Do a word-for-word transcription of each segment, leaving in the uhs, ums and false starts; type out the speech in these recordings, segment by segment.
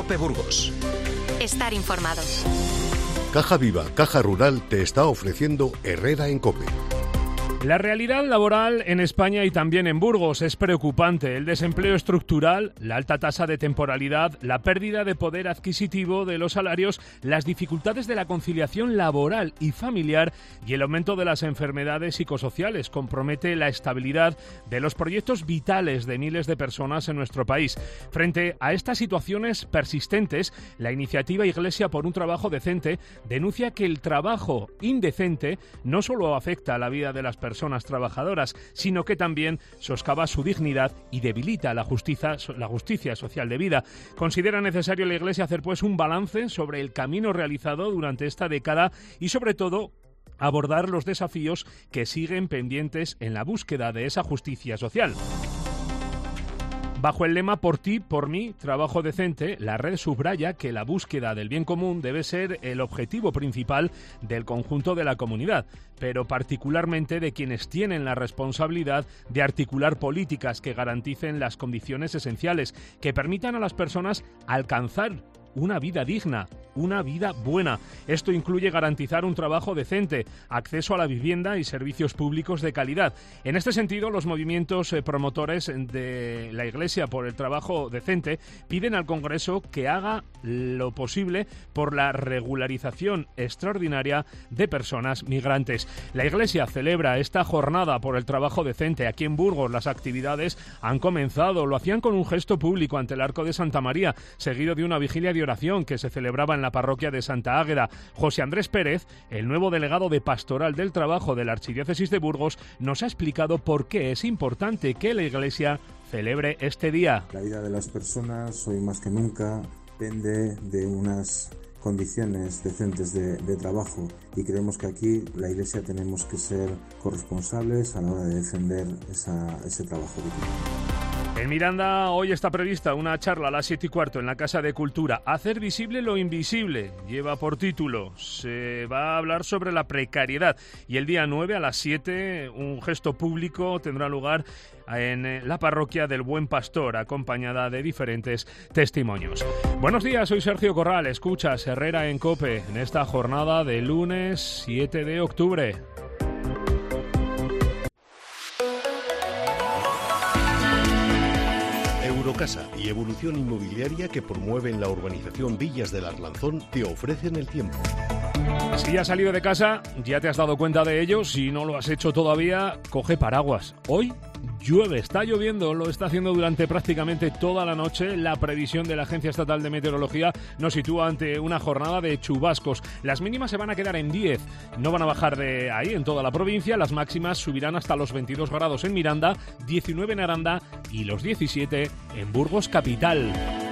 COPE Burgos. Estar informado. Caja Viva, Caja Rural te está ofreciendo Herrera en COPE. La realidad laboral en España y también en Burgos es preocupante. El desempleo estructural, la alta tasa de temporalidad, la pérdida de poder adquisitivo de los salarios, las dificultades de la conciliación laboral y familiar y el aumento de las enfermedades psicosociales compromete la estabilidad de los proyectos vitales de miles de personas en nuestro país. Frente a estas situaciones persistentes, la iniciativa Iglesia por un Trabajo Decente denuncia que el trabajo indecente no solo afecta a la vida de las personas, personas trabajadoras, sino que también socava su dignidad y debilita la justicia, la justicia social de vida. Considera necesario la Iglesia hacer pues un balance sobre el camino realizado durante esta década y sobre todo abordar los desafíos que siguen pendientes en la búsqueda de esa justicia social. Bajo el lema Por ti, por mí, trabajo decente, la red subraya que la búsqueda del bien común debe ser el objetivo principal del conjunto de la comunidad, pero particularmente de quienes tienen la responsabilidad de articular políticas que garanticen las condiciones esenciales, que permitan a las personas alcanzar una vida digna, una vida buena. Esto incluye garantizar un trabajo decente, acceso a la vivienda y servicios públicos de calidad. En este sentido, los movimientos eh, promotores de la Iglesia por el Trabajo Decente piden al Congreso que haga lo posible por la regularización extraordinaria de personas migrantes. La Iglesia celebra esta jornada por el trabajo decente. Aquí en Burgos las actividades han comenzado. Lo hacían con un gesto público ante el Arco de Santa María, seguido de una vigilia de oración que se celebraba en la parroquia de Santa Águeda. José Andrés Pérez, el nuevo delegado de Pastoral del Trabajo de la Archidiócesis de Burgos, nos ha explicado por qué es importante que la Iglesia celebre este día. La vida de las personas, hoy más que nunca, depende de unas condiciones decentes de, de trabajo, y creemos que aquí la Iglesia tenemos que ser corresponsables a la hora de defender esa, ese trabajo digno. En Miranda hoy está prevista una charla a las siete y cuarto en la Casa de Cultura. Hacer visible lo invisible. Lleva por título. Se va a hablar sobre la precariedad. Y el día nueve a las siete un gesto público tendrá lugar en la parroquia del Buen Pastor, acompañada de diferentes testimonios. Buenos días, soy Sergio Corral. Escuchas Herrera en COPE en esta jornada de lunes siete de octubre. Eurocasa y Evolución Inmobiliaria, que promueven la urbanización Villas del Arlanzón, te ofrecen el tiempo. Si ya has salido de casa, ya te has dado cuenta de ello. Si no lo has hecho todavía, coge paraguas. Hoy llueve, está lloviendo, lo está haciendo durante prácticamente toda la noche. La previsión de la Agencia Estatal de Meteorología nos sitúa ante una jornada de chubascos. Las mínimas se van a quedar en diez, no van a bajar de ahí en toda la provincia. Las máximas subirán hasta los veintidós grados en Miranda, diecinueve en Aranda y los diecisiete en Burgos capital.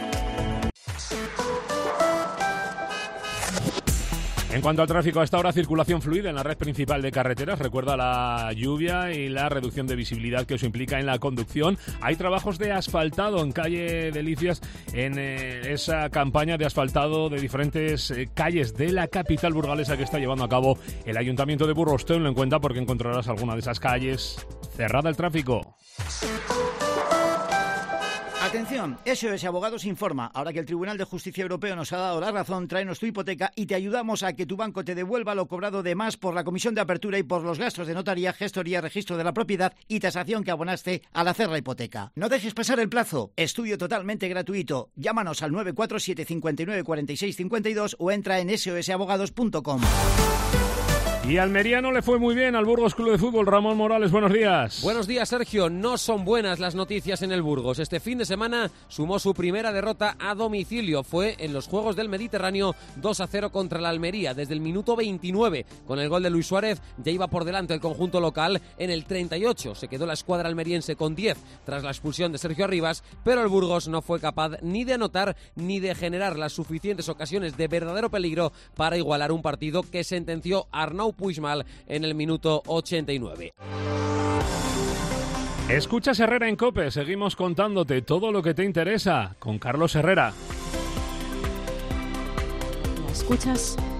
En cuanto al tráfico, a esta hora circulación fluida en la red principal de carreteras. Recuerda la lluvia y la reducción de visibilidad que eso implica en la conducción. Hay trabajos de asfaltado en calle Delicias, en eh, esa campaña de asfaltado de diferentes eh, calles de la capital burgalesa que está llevando a cabo el Ayuntamiento de Burgos. Tenlo en cuenta porque encontrarás alguna de esas calles cerrada al tráfico. Atención, S O S Abogados informa. Ahora que el Tribunal de Justicia Europeo nos ha dado la razón, tráenos tu hipoteca y te ayudamos a que tu banco te devuelva lo cobrado de más por la comisión de apertura y por los gastos de notaría, gestoría, registro de la propiedad y tasación que abonaste al hacer la hipoteca. No dejes pasar el plazo. Estudio totalmente gratuito. Llámanos al nueve cuatro siete cinco nueve cuatro seis cinco dos o entra en s o s abogados punto com. Y Almeriano le fue muy bien al Burgos Club de Fútbol. Ramón Morales, buenos días. Buenos días, Sergio. No son buenas las noticias en el Burgos. Este fin de semana sumó su primera derrota a domicilio. Fue en los Juegos del Mediterráneo dos a cero contra la Almería. Desde el minuto veintinueve, con el gol de Luis Suárez, ya iba por delante el conjunto local. En el treinta y ocho se quedó la escuadra almeriense con diez tras la expulsión de Sergio Arribas, pero el Burgos no fue capaz ni de anotar ni de generar las suficientes ocasiones de verdadero peligro para igualar un partido que sentenció Arnau Puigmal en el minuto ochenta y nueve. Escuchas Herrera en COPE, seguimos contándote todo lo que te interesa con Carlos Herrera. Escuchas